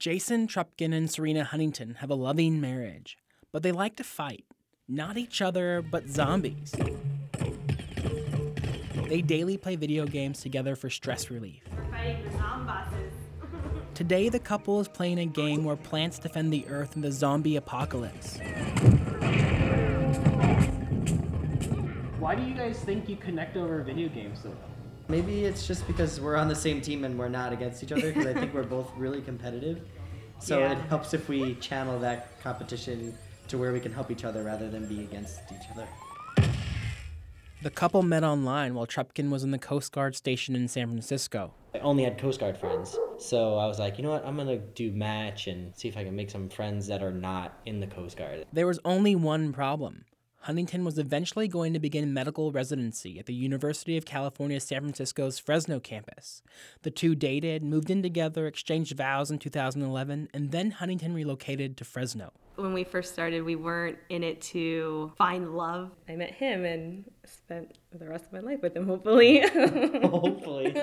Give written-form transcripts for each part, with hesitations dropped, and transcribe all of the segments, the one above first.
Jason Trupkin and Serena Huntington have a loving marriage, but they like to fight. Not each other, but zombies. They daily play video games together for stress relief. We're fighting the zombosses. Today, the couple is playing a game where plants defend the Earth in the zombie apocalypse. Why do you guys think you connect over video games so well? Maybe it's just because we're on the same team and we're not against each other, because I think we're both really competitive. So Yeah. It helps if we channel that competition to where we can help each other rather than be against each other. The couple met online while Trupkin was in the Coast Guard station in San Francisco. I only had Coast Guard friends. So I was like, you know what, I'm going to do match and see if I can make some friends that are not in the Coast Guard. There was only one problem. Huntington was eventually going to begin medical residency at the University of California, San Francisco's Fresno campus. The two dated, moved in together, exchanged vows in 2011, and then Huntington relocated to Fresno. When we first started, we weren't in it to find love. I met him and spent the rest of my life with him, hopefully. Hopefully.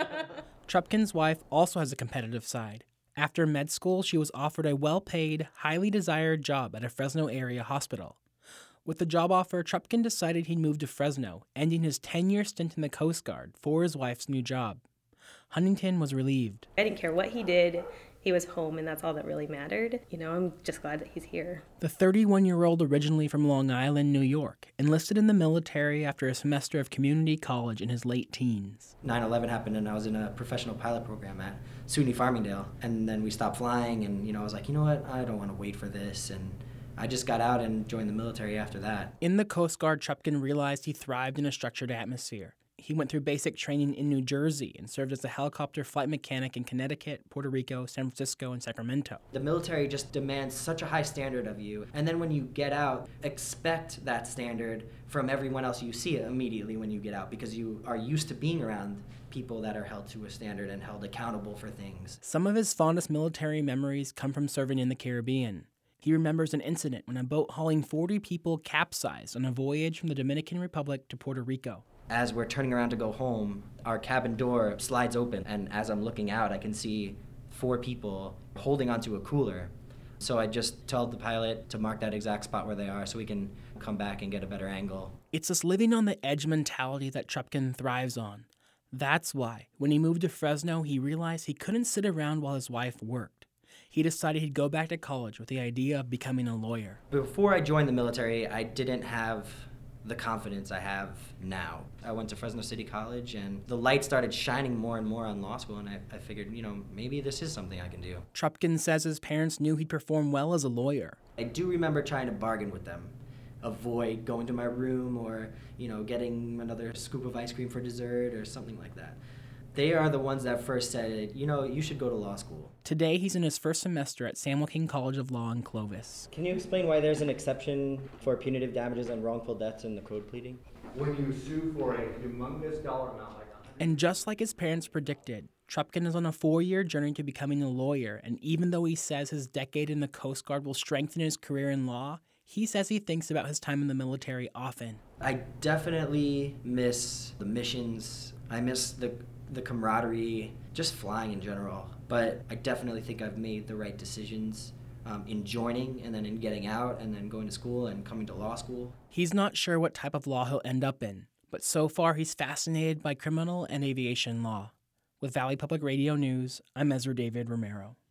Trupkin's wife also has a competitive side. After med school, she was offered a well-paid, highly desired job at a Fresno area hospital. With the job offer, Trupkin decided he'd move to Fresno, ending his 10-year stint in the Coast Guard for his wife's new job. Huntington was relieved. I didn't care what he did. He was home, and that's all that really mattered. I'm just glad that he's here. The 31-year-old, originally from Long Island, New York, enlisted in the military after a semester of community college in his late teens. 9/11 happened and I was in a professional pilot program at SUNY Farmingdale. And then we stopped flying and, I was like, you know what, I don't want to wait for this. And I just got out and joined the military after that. In the Coast Guard, Trupkin realized he thrived in a structured atmosphere. He went through basic training in New Jersey and served as a helicopter flight mechanic in Connecticut, Puerto Rico, San Francisco, and Sacramento. The military just demands such a high standard of you. And then when you get out, expect that standard from everyone else you see immediately when you get out, because you are used to being around people that are held to a standard and held accountable for things. Some of his fondest military memories come from serving in the Caribbean. He remembers an incident when a boat hauling 40 people capsized on a voyage from the Dominican Republic to Puerto Rico. As we're turning around to go home, our cabin door slides open, and as I'm looking out, I can see 4 people holding onto a cooler. So I just told the pilot to mark that exact spot where they are so we can come back and get a better angle. It's this living on the edge mentality that Trupkin thrives on. That's why, when he moved to Fresno, he realized he couldn't sit around while his wife worked. He decided he'd go back to college with the idea of becoming a lawyer. Before I joined the military, I didn't have the confidence I have now. I went to Fresno City College and the light started shining more and more on law school, and I figured, maybe this is something I can do. Trupkin says his parents knew he'd perform well as a lawyer. I do remember trying to bargain with them. Avoid going to my room or, getting another scoop of ice cream for dessert or something like that. They are the ones that first said, you should go to law school. Today, he's in his first semester at San Joaquin College of Law in Clovis. Can you explain why there's an exception for punitive damages and wrongful deaths in the code pleading? When you sue for a humongous dollar amount like that. And just like his parents predicted, Trupkin is on a 4-year journey to becoming a lawyer, and even though he says his decade in the Coast Guard will strengthen his career in law, he says he thinks about his time in the military often. I definitely miss the missions. I miss the camaraderie, just flying in general. But I definitely think I've made the right decisions in joining and then in getting out and then going to school and coming to law school. He's not sure what type of law he'll end up in, but so far he's fascinated by criminal and aviation law. With Valley Public Radio News, I'm Ezra David Romero.